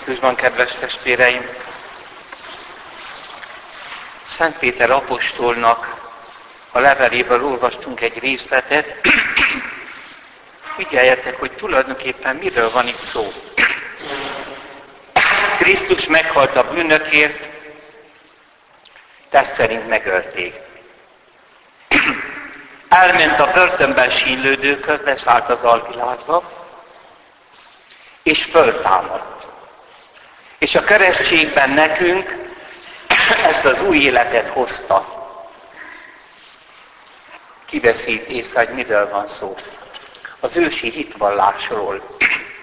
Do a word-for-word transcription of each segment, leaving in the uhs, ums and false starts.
Krisztusban, kedves testvéreim! Szent Péter apostolnak a leveléből olvastunk egy részletet. Figyeljetek, hogy tulajdonképpen miről van itt szó. Krisztus meghalt a bűnökért, test szerint megölték. Elment a börtönben sínlődőkhöz, leszállt az alvilágba, és föltámadt. És a keresztségben nekünk ezt az új életet hozta. Kiveszít észre, hogy miről van szó. Az ősi hitvallásról.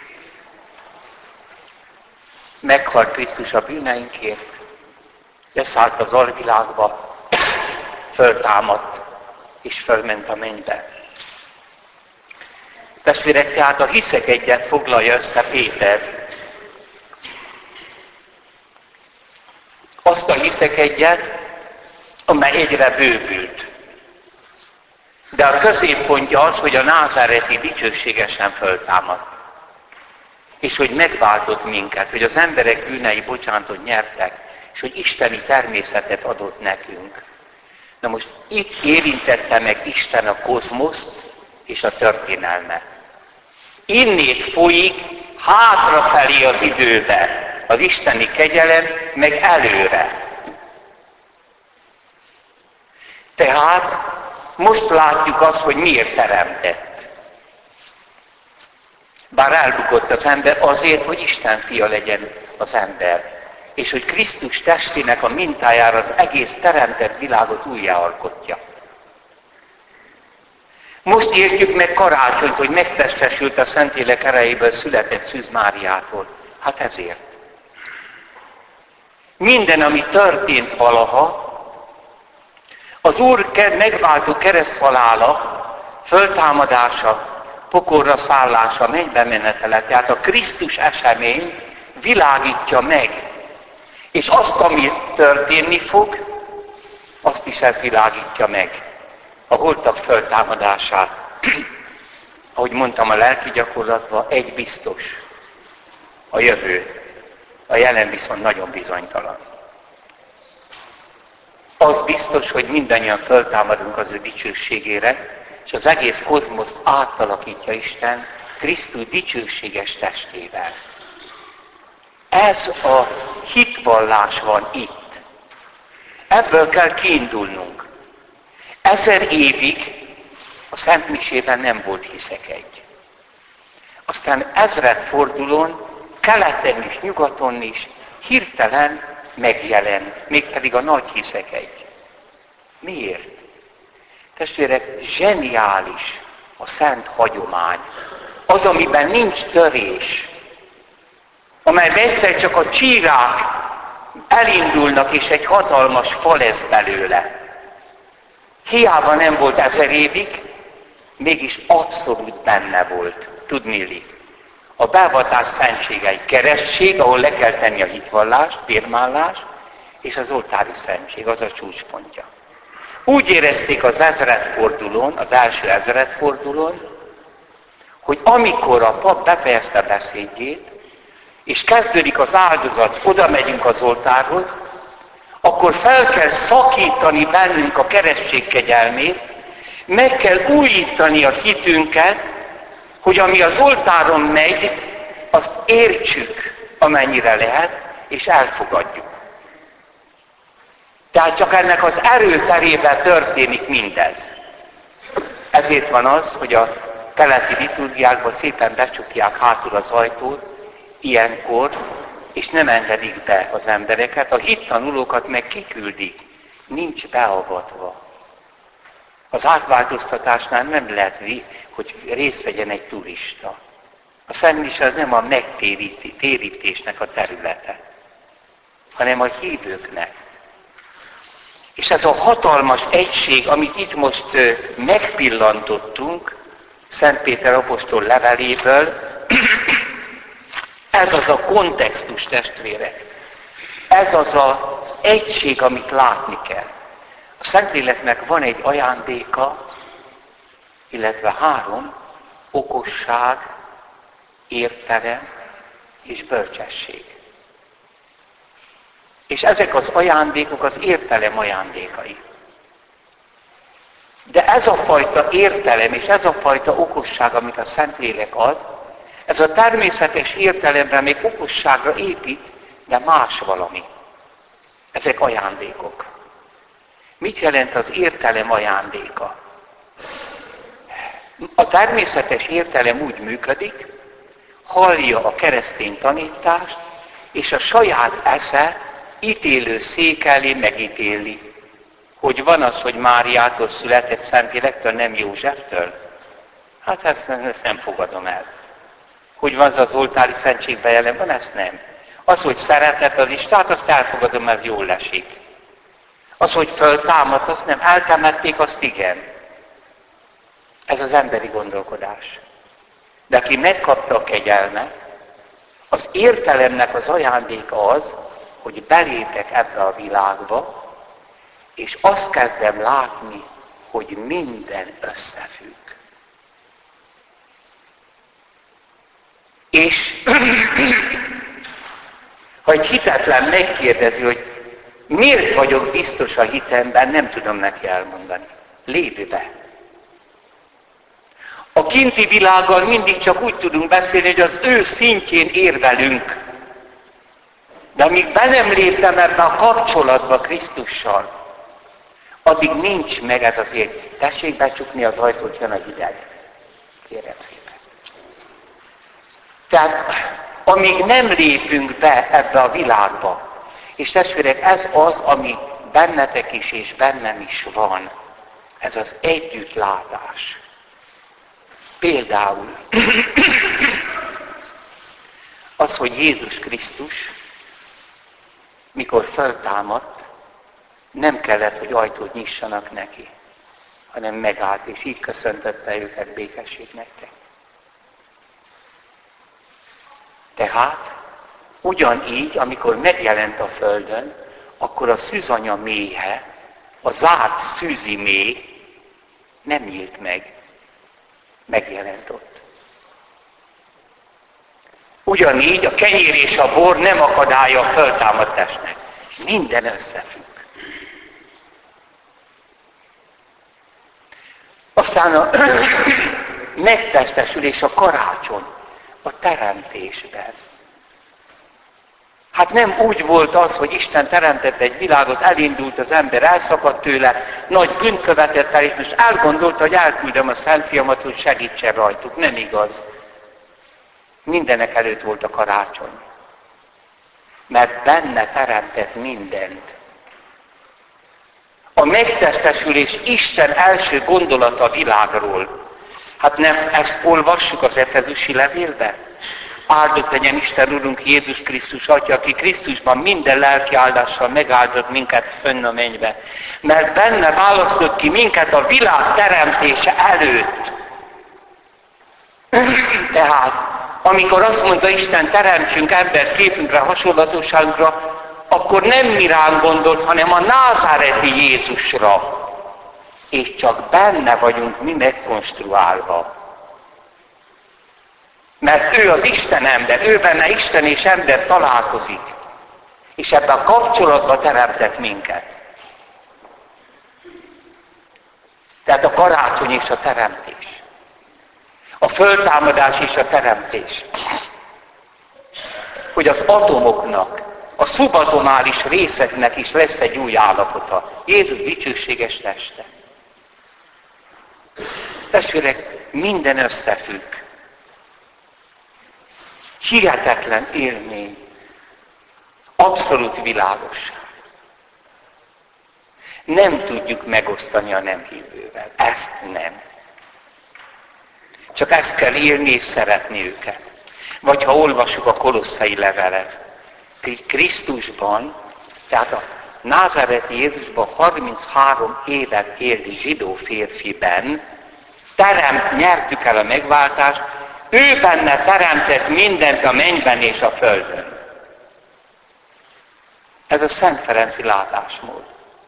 Meghalt Krisztus a bűneinkért, leszállt az alvilágba, föltámadt, és fölment a mennybe. Testvérek, tehát a hiszek egyet foglalja össze Péter. Azt a hiszek egyet, amely egyre bővült. De a középpontja az, hogy a názáreti dicsőségesen föltámadt. És hogy megváltott minket, hogy az emberek bűnei bocsánatot nyertek, és hogy isteni természetet adott nekünk. Na most itt érintette meg Isten a kozmoszt és a történelmet. Innét folyik hátrafelé az időbe az isteni kegyelem, meg előre. Tehát most látjuk azt, hogy miért teremtett. Bár elbukott az ember azért, hogy Isten fia legyen az ember. És hogy Krisztus testének a mintájára az egész teremtett világot újjáalkotja. Most értjük meg karácsonyt, hogy megtestesült a Szentlélek erejéből született Szűz Máriától. Hát ezért. Minden, ami történt valaha, az Úr megváltó kereszthalála, föltámadása, pokolra szállása, mennybe menetele, tehát a Krisztus esemény világítja meg. És azt, ami történni fog, azt is ez világítja meg. A holtak föltámadását. Ahogy mondtam, a lelki gyakorlatban egy biztos. A jövő. A jelen viszont nagyon bizonytalan. Az biztos, hogy mindannyian föltámadunk az ő dicsőségére, és az egész kozmoszt átalakítja Isten Krisztus dicsőséges testével. Ez a hitvallás van itt. Ebből kell kiindulnunk. Ezer évig a Szent Misében nem volt hiszekegy. Aztán ezredfordulón, keleten és nyugaton is hirtelen megjelent, mégpedig a nagy hiszekegy. Miért? Testvérek, zseniális a szent hagyomány. Az, amiben nincs törés, amelyben egyszer csak a csírák elindulnak, és egy hatalmas fal lesz belőle. Hiába nem volt ezer évig, mégis abszolút benne volt. Tudniillik. A beavatás szentsége egy keresztség, ahol le kell tenni a hitvallást, bérmállást, és az oltári szentség, az a csúcspontja. Úgy érezték az ezredfordulón, az első ezredfordulón, hogy amikor a pap befejezte beszédjét, és kezdődik az áldozat, oda megyünk az oltárhoz, akkor fel kell szakítani bennünk a keresztség kegyelmét, meg kell újítani a hitünket, hogy ami az oltáron megy, azt értsük, amennyire lehet, és elfogadjuk. Tehát csak ennek az erőterében történik mindez. Ezért van az, hogy a keleti liturgiákban szépen becsukják hátul az ajtót, ilyenkor, és nem engedik be az embereket, a hittanulókat meg kiküldik, nincs beavatva. Az átváltoztatásnál nem lehet, hogy részt vegyen egy turista. A Szent Mise az nem a megtérítésnek a területe, hanem a hívőknek. És ez a hatalmas egység, amit itt most megpillantottunk, Szent Péter apostol leveléből, ez az a kontextus, testvérek. Ez az az egység, amit látni kell. A Szentléleknek van egy ajándéka, illetve három, okosság, értelem és bölcsesség. És ezek az ajándékok az értelem ajándékai. De ez a fajta értelem és ez a fajta okosság, amit a Szentlélek ad, ez a természetes értelemre még okosságra épít, de más valami. Ezek ajándékok. Mit jelent az értelem ajándéka? A természetes értelem úgy működik, hallja a keresztény tanítást, és a saját esze ítélő szék elé megítéli. Hogy van az, hogy Máriától született Szentlélektől, nem Józseftől? Hát ezt, ezt nem fogadom el. Hogy van az az oltári szentségben jelen van, ezt nem. Az, hogy szeretett az Istent, azt elfogadom, ez jól esik. Az, hogy föltámadt, azt nem. Eltemették, azt igen. Ez az emberi gondolkodás. De aki megkapta a kegyelmet, az értelemnek az ajándéka az, hogy belépek ebbe a világba, és azt kezdem látni, hogy minden összefügg. És ha egy hitetlen megkérdezi, hogy miért vagyok biztos a hitemben, nem tudom neki elmondani. Lépj be! A kinti világgal mindig csak úgy tudunk beszélni, hogy az ő szintjén érvelünk. De amíg be nem léptem ebbe a kapcsolatba Krisztussal, addig nincs meg ez az ér. Tessék becsukni az ajtót, jön a hideg. Kérem szépen. Tehát amíg nem lépünk be ebbe a világba, és testvérek, ez az, ami bennetek is és bennem is van. Ez az együttlátás. Például az, hogy Jézus Krisztus, mikor feltámadt, nem kellett, hogy ajtót nyissanak neki, hanem megállt, és így köszöntötte őket, békesség nektek. Tehát ugyanígy, amikor megjelent a földön, akkor a szűzanya méhe, a zárt szűzi méh nem nyílt meg, megjelent ott. Ugyanígy a kenyér és a bor nem akadálya a föltámadt testnek. Minden összefügg. Aztán a megtestesülés, a karácsony, a teremtésben. Hát nem úgy volt az, hogy Isten teremtett egy világot, elindult az ember, elszakadt tőle, nagy bűnt követett el, és most elgondolta, hogy elküldöm a Szent Fiamat, hogy segítsen rajtuk. Nem igaz. Mindenek előtt volt a karácsony. Mert benne teremtett mindent. A megtestesülés Isten első gondolata a világról. Hát nem ezt olvassuk az Efezusi levélben? Áldott legyen Isten Urunk Jézus Krisztus Atya, aki Krisztusban minden lelki áldással megáldott minket fönn a mennybe. Mert benne választott ki minket a világ teremtése előtt. Tehát, amikor azt mondta Isten, teremtsünk embert képünkre, hasonlatosságunkra, akkor nem mi ránk gondolt, hanem a názáreti Jézusra. És csak benne vagyunk mi megkonstruálva. Mert ő az Isten ember, ő benne Isten és ember találkozik. És ebben a kapcsolatban teremtett minket. Tehát a karácsony és a teremtés. A föltámadás és a teremtés. Hogy az atomoknak, a szubatomális részeknek is lesz egy új állapota. Jézus dicsőséges teste. Testvérek, minden összefügg. Hihetetlen élmény. Abszolút világosság. Nem tudjuk megosztani a nem hívővel. Ezt nem. Csak ezt kell élni és szeretni őket. Vagy ha olvassuk a kolosszai levelet, Krisztusban, tehát a názáreti Jézusban harminchárom évet élt zsidó férfiben, teremt, nyertük el a megváltást, ő benne teremtett mindent a mennyben és a földön. Ez a Szent Ferenci látásmód.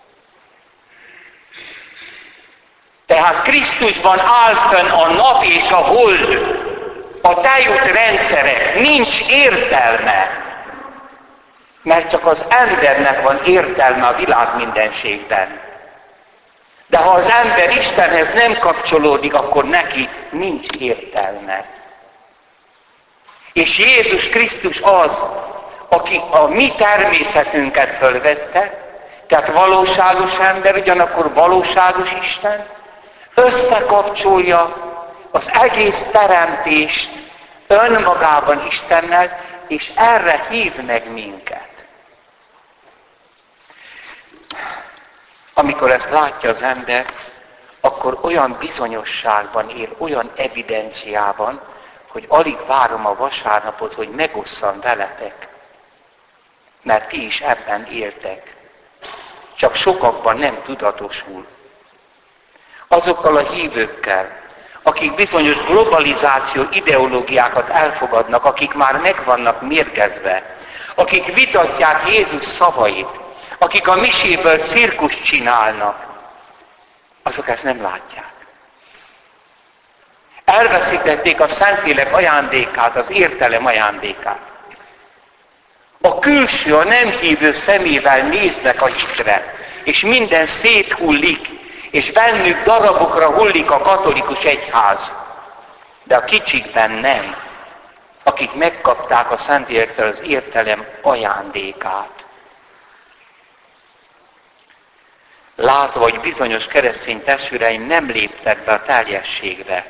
Tehát Krisztusban áll fönn a nap és a hold, a tejút rendszerek, nincs értelme. Mert csak az embernek van értelme a világ mindenségben. De ha az ember Istenhez nem kapcsolódik, akkor neki nincs értelme. És Jézus Krisztus az, aki a mi természetünket fölvette, tehát valóságos ember, ugyanakkor valóságos Isten, összekapcsolja az egész teremtést önmagában Istennel, és erre hív meg minket. Amikor ezt látja az ember, akkor olyan bizonyosságban él, olyan evidenciában, hogy alig várom a vasárnapot, hogy megosszam veletek. Mert ti is ebben éltek. Csak sokakban nem tudatosul. Azokkal a hívőkkel, akik bizonyos globalizáció ideológiákat elfogadnak, akik már meg vannak mérgezve, akik vitatják Jézus szavait, akik a miséből cirkuszt csinálnak, azok ezt nem látják. Elveszítették a Szentlélek ajándékát, az értelem ajándékát. A külső, a nem hívő szemével néznek a hitre, és minden széthullik, és bennük darabokra hullik a katolikus egyház. De a kicsikben nem, akik megkapták a Szentlélektől az értelem ajándékát. Látva, hogy bizonyos keresztény testvéreim nem léptek be a teljességbe,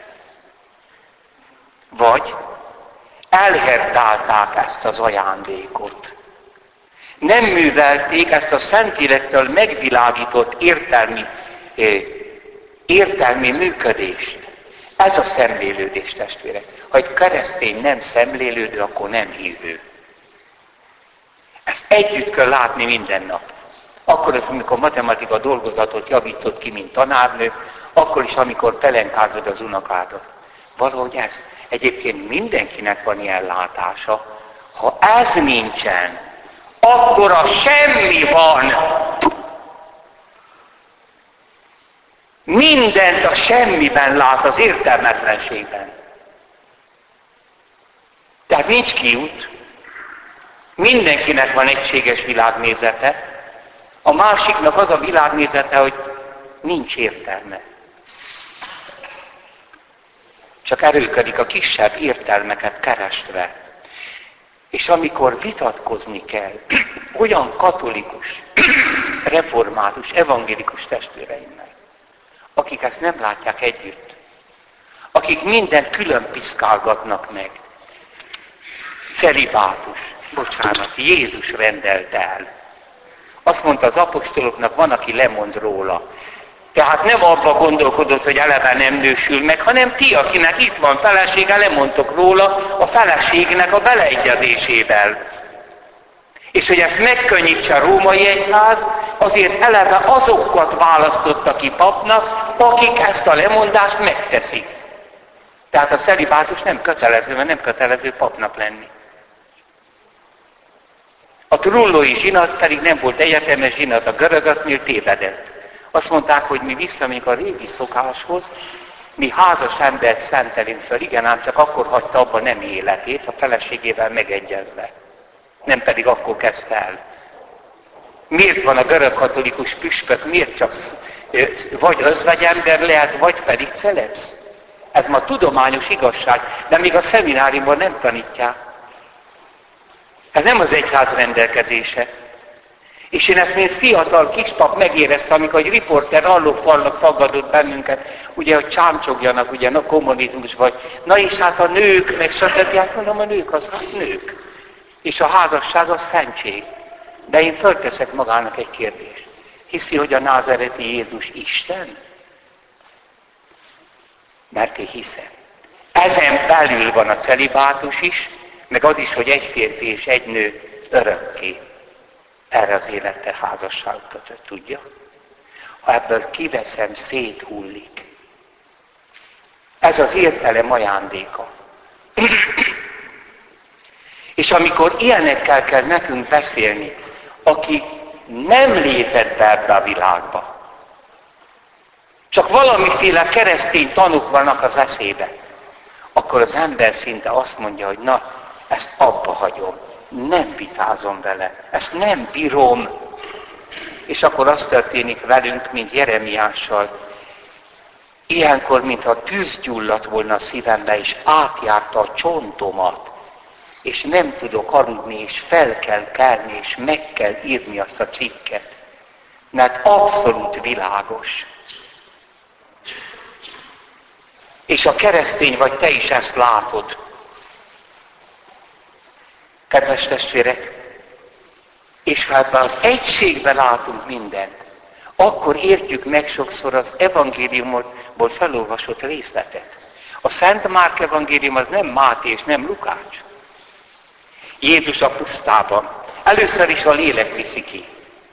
vagy elherdálták ezt az ajándékot. Nem művelték ezt a Szentlélektől megvilágított értelmi, értelmi működést. Ez a szemlélődés, testvérek. Ha egy keresztény nem szemlélődő, akkor nem hívő. Ezt együtt kell látni minden nap. Akkor is, amikor matematika dolgozatot javított ki, mint tanárnő, akkor is, amikor pelenkázod az unokádat. Valahogy ez. Egyébként mindenkinek van ilyen látása. Ha ez nincsen, akkor a semmi van. Mindent a semmiben lát, az értelmetlenségben. Tehát nincs kiút. Mindenkinek van egységes világnézete. A másiknak az a világnézete, hogy nincs értelme. Csak erőködik a kisebb értelmeket keresve. És amikor vitatkozni kell, olyan katolikus, református, evangélikus testvéreimmel, akik ezt nem látják együtt, akik mindent külön piszkálgatnak meg. Celibátus, bocsánat, Jézus rendelt el. Azt mondta az apostoloknak, van, aki lemond róla. Tehát nem abba gondolkodott, hogy eleve nem nősül meg, hanem ti, akinek itt van felesége, lemondtok róla a feleségnek a beleegyezésével. És hogy ezt megkönnyítse a római egyház, azért eleve azokat választotta ki papnak, akik ezt a lemondást megteszik. Tehát a celibátus nem kötelező, mert nem kötelező papnak lenni. A trullói zsinat pedig nem volt egyetemes zsinat, a görögöknél tévedett. Azt mondták, hogy mi visszamegyünk a régi szokáshoz, mi házas embert szentelünk fel, igen, ám csak akkor hagyta abba nem életét, a feleségével megegyezve. Nem pedig akkor kezdte el. Miért van a görögkatolikus püspök, miért csak vagy özvegyember lehet, vagy pedig celebsz? Ez ma tudományos igazság, de még a szemináriumban nem tanítják. Ez nem az egyház rendelkezése. És én ezt, mint fiatal kispap megéreztem, amikor egy riporter allófalnak faggadott bennünket, ugye, hogy csámcsogjanak, ugye, a kommunizmus vagy. Na és hát a nők, meg stb. Hát mondom, a nők az hát nők. És a házasság az szentség. De én fölteszek magának egy kérdést. Hiszi, hogy a názereti Jézus Isten? Mert én hiszem. Ezen belül van a celibátus is, meg az is, hogy egy férfi és egy nő örökké erre az életre házasságot kötött, tudja? Ha ebből kiveszem, széthullik. Ez az értelem ajándéka. És amikor ilyenekkel kell nekünk beszélni, aki nem lépett be ebbe a világba, csak valamiféle keresztény tanúk vannak az eszébe, akkor az ember szinte azt mondja, hogy na, ezt abba hagyom. nem vitázom vele, ezt nem bírom. És akkor az történik velünk, mint Jeremiással. Ilyenkor, mintha tűz gyulladt volna a szívembe, és átjárta a csontomat, és nem tudok aludni, és fel kell kelni, és meg kell írni azt a cikket. Mert abszolút világos. És a keresztény vagy te is ezt látod. Kedves testvérek, és ha ebben az egységben látunk mindent, akkor értjük meg sokszor az evangéliumból felolvasott részletet. A Szent Márk evangélium az nem Máté és nem Lukács. Jézus a pusztában. Először is a lélek viszi ki.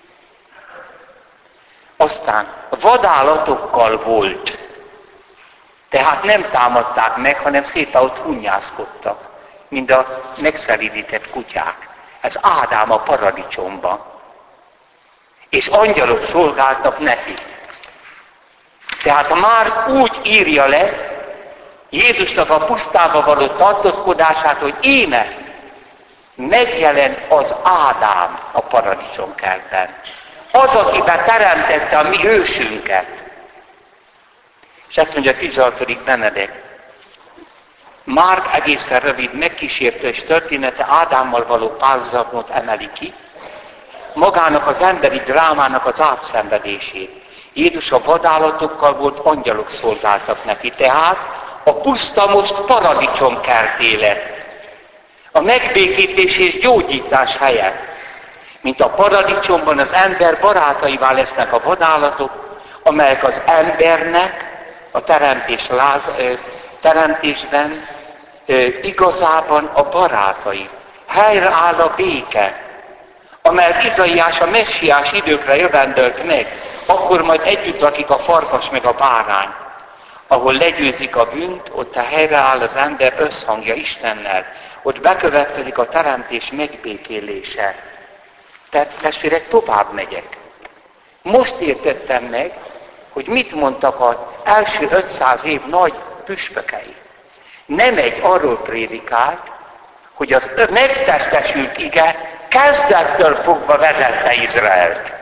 Aztán vadállatokkal volt. Tehát nem támadták meg, hanem szépen ott hunnyászkodtak, mint a megszelídített kutyák. Ez Ádám a paradicsomban. És angyalok szolgáltak neki. Tehát már úgy írja le Jézusnak a pusztába való tartózkodását, hogy íme megjelent az Ádám a paradicsomkertben. Az, akiben teremtette a mi ősünket. És ezt mondja a tizenhatodik Benedek. Márk egészen rövid megkísértés története Ádámmal való párhuzamot emeli ki, magának az emberi drámának az átszenvedését. Jézus a vadállatokkal volt, angyalok szolgáltak neki. Tehát a puszta most paradicsomkerté lett. A megbékítés és gyógyítás helyett. Mint a paradicsomban az ember barátaivá lesznek a vadállatok, amelyek az embernek a teremtés láz, teremtésben igazában a barátai. Helyreáll a béke, amelyet Izaiás a messiás időkre jövendölt meg, akkor majd együtt lakik a farkas meg a bárány. Ahol legyőzik a bűnt, ott a helyreáll az ember összhangja Istennel. Ott bekövetkezik a teremtés megbékélése. Tehát testvérek, tovább megyek. Most értettem meg, hogy mit mondtak az első ötszáz év nagy püspökei. Nem egy arról prédikált, hogy az megtestesült ige kezdettől fogva vezette Izraelt.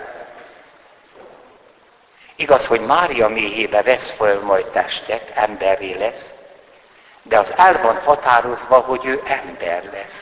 Igaz, hogy Mária méhébe vesz föl majd testet, emberré lesz, de az el van határozva, hogy ő ember lesz.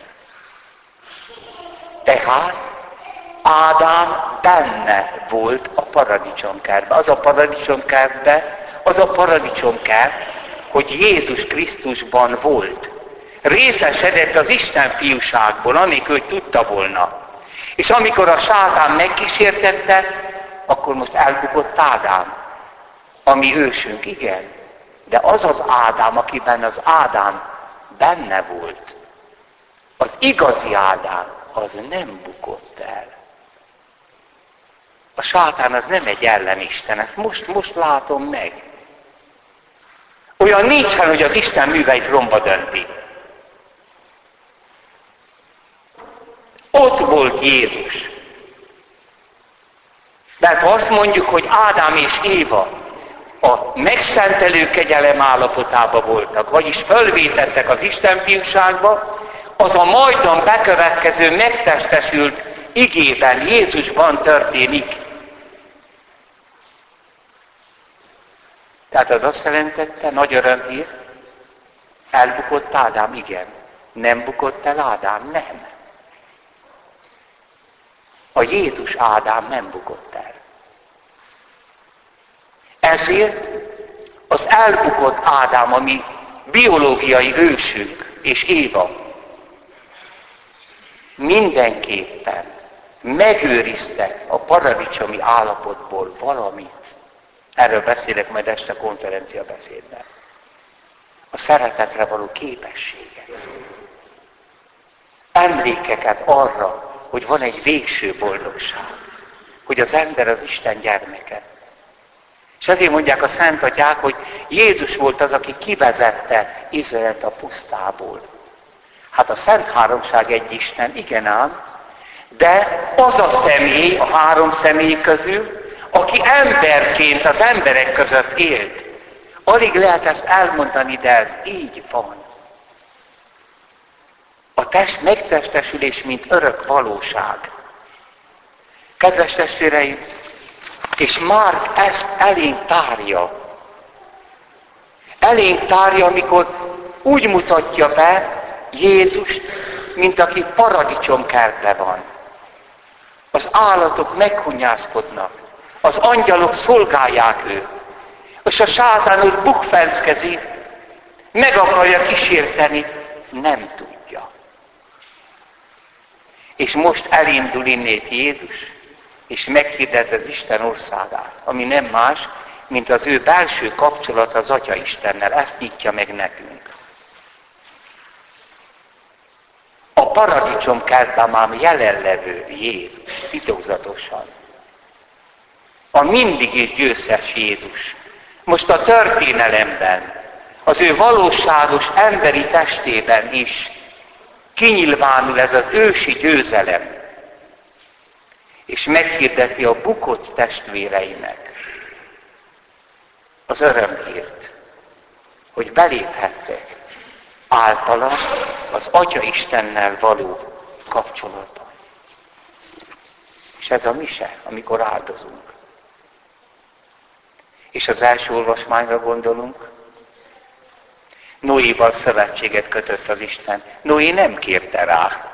Tehát Ádám benne volt a paradicsomkertben. Az a paradicsomkertben, az a paradicsomkert, hogy Jézus Krisztusban volt. Részesedett az Isten fiúságból, amíg ő tudta volna. És amikor a sátán megkísértette, akkor most elbukott Ádám, ami ősünk, igen. De az az Ádám, akiben az Ádám benne volt, az igazi Ádám, az nem bukott el. A sátán az nem egy ellenisten, ezt most, most látom meg. Olyan nincsen, hogy az Isten műveit romba dönti. Ott volt Jézus. Mert ha azt mondjuk, hogy Ádám és Éva a megszentelő kegyelem állapotában voltak, vagyis fölvétettek az Isten fiúságba, az a majdan bekövetkező megtestesült igében, Jézusban történik. Tehát az azt jelentette, nagy örömhír, elbukott Ádám, igen. Nem bukott el Ádám, nem. A Jézus Ádám nem bukott el. Ezért az elbukott Ádám, ami biológiai ősünk, és Éva, mindenképpen megőrizte a paradicsomi állapotból valamit. Erről beszélek majd este konferencia beszédben. A szeretetre való képessége. Emlékeket arra, hogy van egy végső boldogság. Hogy az ember az Isten gyermeke. És ezért mondják a Szent Atyák, hogy Jézus volt az, aki kivezette Izraelt a pusztából. Hát a Szent Háromság egy Isten, igen ám, de az a személy, a három személy közül, aki emberként az emberek között élt. Alig lehet ezt elmondani, de ez így van. A test megtestesülés, mint örök valóság. Kedves testvéreim, és Márk ezt elénk tárja. Elénk tárja, amikor úgy mutatja be Jézust, mint aki paradicsomkertben van. Az állatok meghunyászkodnak, az angyalok szolgálják őt, és a sátán úr bukfenckezik, meg akarja kísérteni, nem tudja. És most elindul innét Jézus, és meghirdet az Isten országát, ami nem más, mint az ő belső kapcsolat az Atya Istennel. Ezt nyitja meg nekünk. A paradicsomkertben már jelenlevő Jézus, titokzatosan. A mindig is győztes Jézus. Most a történelemben, az ő valóságos emberi testében is kinyilvánul ez az ősi győzelem. És meghirdeti a bukott testvéreinek az örömhírt, hogy beléphettek általa az Atya Istennel való kapcsolatban. És ez a mise, amikor áldozunk. És az első olvasmányra gondolunk. Noéval szövetséget kötött az Isten. Noé nem kérte rá.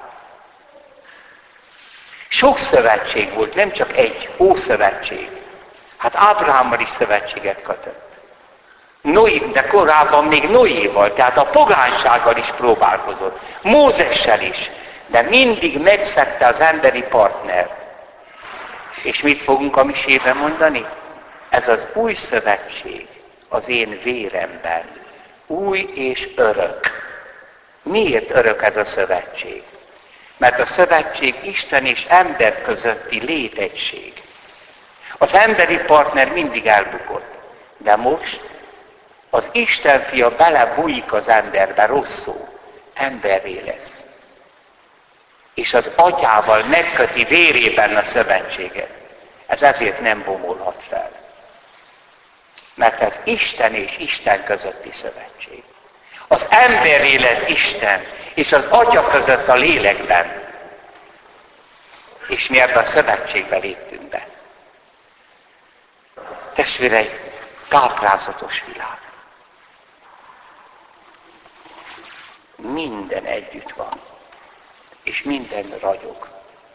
Sok szövetség volt, nem csak egy ószövetség. Hát Ábrahámmal is szövetséget kötött. Noé, de korábban még Noéval, tehát a pogánysággal is próbálkozott. Mózessel is, de mindig megszegte az emberi partner. És mit fogunk a misében mondani? Ez az új szövetség az én véremben. Új és örök. Miért örök ez a szövetség? Mert a szövetség Isten és ember közötti létegység. Az emberi partner mindig elbukott. De most az Isten fia belebújik az emberbe, rossz szó, emberré lesz. És az atyával megköti vérében a szövetséget. Ez ezért nem bomolhat fel. Mert ez Isten és Isten közötti szövetség. Az ember élet Isten és az Atya között a lélekben. És mi ebben a szövetségbe léptünk be. Testvérei, káprázatos világ. Minden együtt van. És minden ragyog.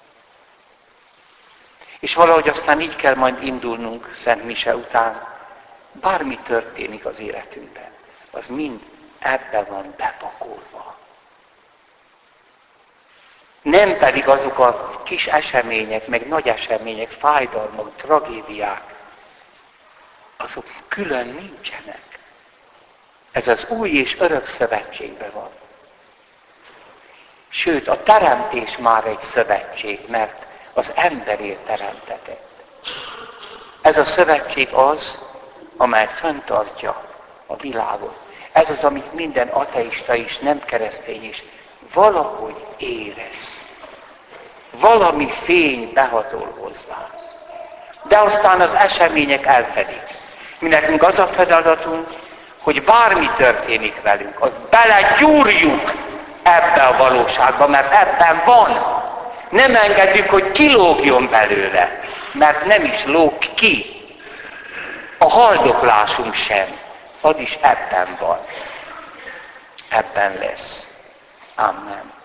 És valahogy aztán így kell majd indulnunk Szent Mise után. Bármi történik az életünkben, az mind ebben van bepakolva. Nem pedig azok a kis események, meg nagy események, fájdalmak, tragédiák, azok külön nincsenek. Ez az új és örök szövetségben van. Sőt, a teremtés már egy szövetség, mert az emberért teremtetett. Ez a szövetség az, amely fenntartja a világot. Ez az, amit minden ateista is, nem keresztény is valahogy érez. Valami fény behatol hozzá. De aztán az események elfedik. Mi nekünk az a feladatunk, hogy bármi történik velünk, az belegyúrjuk ebbe a valóságba, mert ebben van. Nem engedjük, hogy kilógjon belőle, mert nem is lóg ki. A haldoklásunk sem, az is ebben van. Ebben lesz. Amen.